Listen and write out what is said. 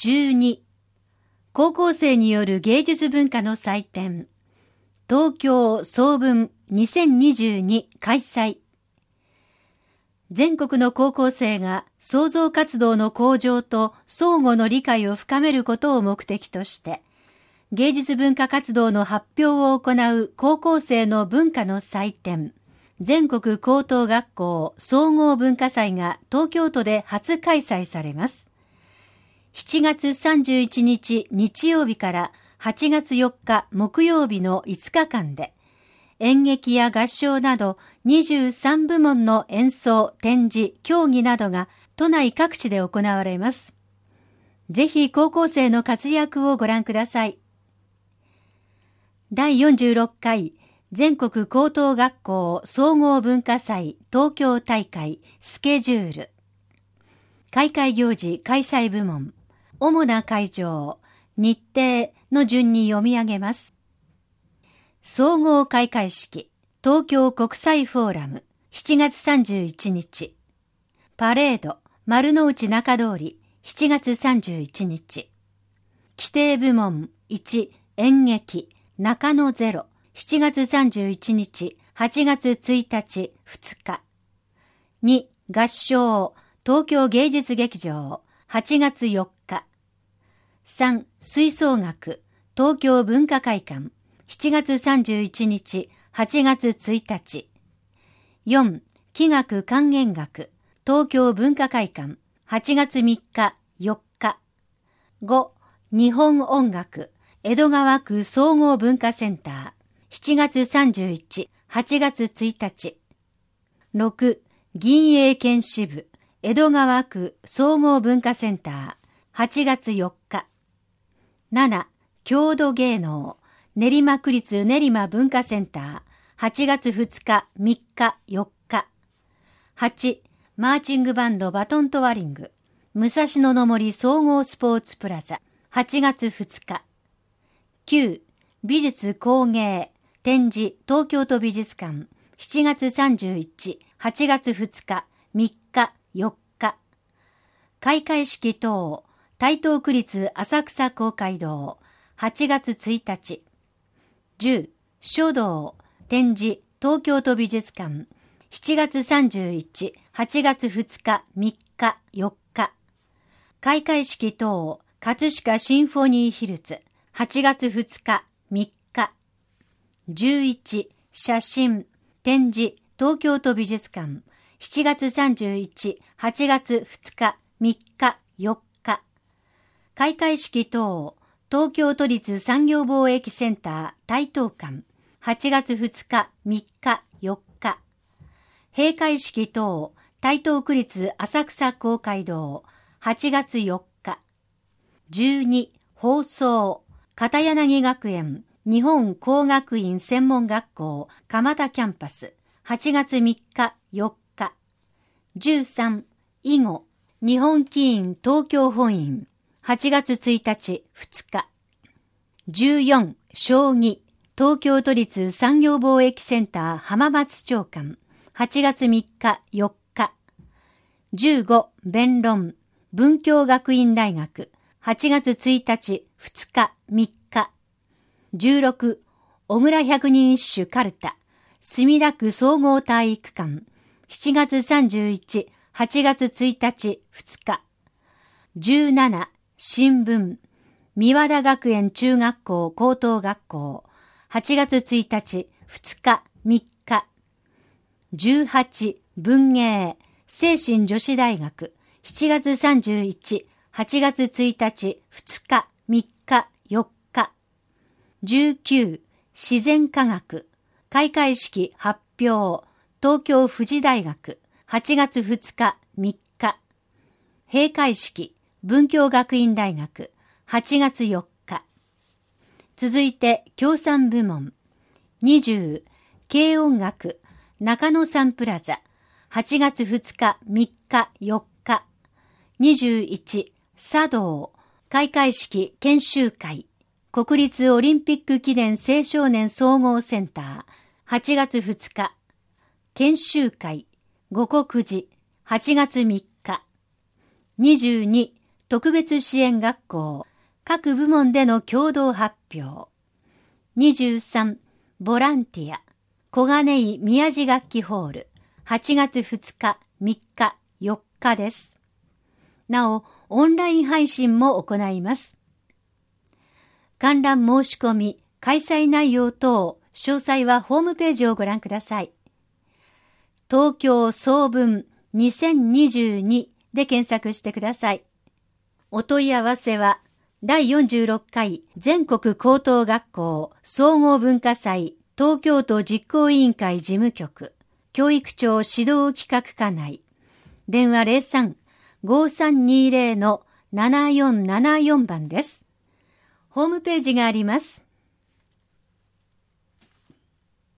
12、高校生による芸術文化の祭典、東京総文2022開催。全国の高校生が創造活動の向上と相互の理解を深めることを目的として、芸術文化活動の発表を行う高校生の文化の祭典、全国高等学校総合文化祭が東京都で初開催されます。7月31日日曜日から8月4日木曜日の5日間で、演劇や合唱など23部門の演奏、展示、競技などが都内各地で行われます。ぜひ高校生の活躍をご覧ください。第46回全国高等学校総合文化祭東京大会スケジュール。開会行事開催部門、主な会場、日程の順に読み上げます。総合開会式、東京国際フォーラム、7月31日。パレード、丸の内中通り、7月31日。規定部門1、演劇、中野ゼロ、7月31日、8月1日、2日。2、合唱、東京芸術劇場、8月4日。3、吹奏楽、東京文化会館、7月31日、8月1日。4、器楽管弦楽、東京文化会館、8月3日、4日。5、日本音楽、江戸川区総合文化センター、7月31、8月1日。6、銀英検支部、江戸川区総合文化センター、8月4日。7、郷土芸能、練馬区立練馬文化センター、8月2日、3日、4日。8、マーチングバンドバトントワリング、武蔵野の森総合スポーツプラザ、8月2日。9、美術工芸、展示東京都美術館、7月31、8月2日、3日、4日。開会式等、台東区立浅草公会堂、8月1日。10、書道、展示、東京都美術館、7月31、8月2日、3日、4日。開会式等、葛飾シンフォニーヒルズ、8月2日、3日。11、写真、展示、東京都美術館、7月31、8月2日、3日、4日。開会式等、東京都立産業貿易センター台東館、8月2日、3日、4日。閉会式等、台東区立浅草公会堂、8月4日。12、放送、片柳学園、日本工学院専門学校、蒲田キャンパス、8月3日、4日。13、囲碁、日本棋院東京本院、8月1日、2日。14、将棋、東京都立産業貿易センター浜松町館、8月3日、4日。15、弁論、文京学院大学、8月1日、2日、3日。16、小倉百人一首カルタ、墨田区総合体育館、7月31、8月1日、2日。17、新聞、三和田学園中学校高等学校、8月1日、2日、3日。18、文芸、聖心女子大学、7月31、8月1日、2日、3日、4日。19、自然科学、開会式発表、東京富士大学、8月2日、3日。閉会式、文京学院大学、8月4日。続いて、協賛部門。20、軽音楽、中野サンプラザ、8月2日、3日、4日。21、茶道、開会式研修会、国立オリンピック記念青少年総合センター、8月2日。研修会、五国寺、8月3日。22、 特別支援学校各部門での共同発表。23ボランティア小金井宮地楽器ホール8月2日3日4日です。なおオンライン配信も行います。観覧申し込み開催内容等詳細はホームページをご覧ください。東京総文2022で検索してください。お問い合わせは第46回全国高等学校総合文化祭東京都実行委員会事務局教育庁指導企画課内電話 03-5320-7474 番です。ホームページがあります。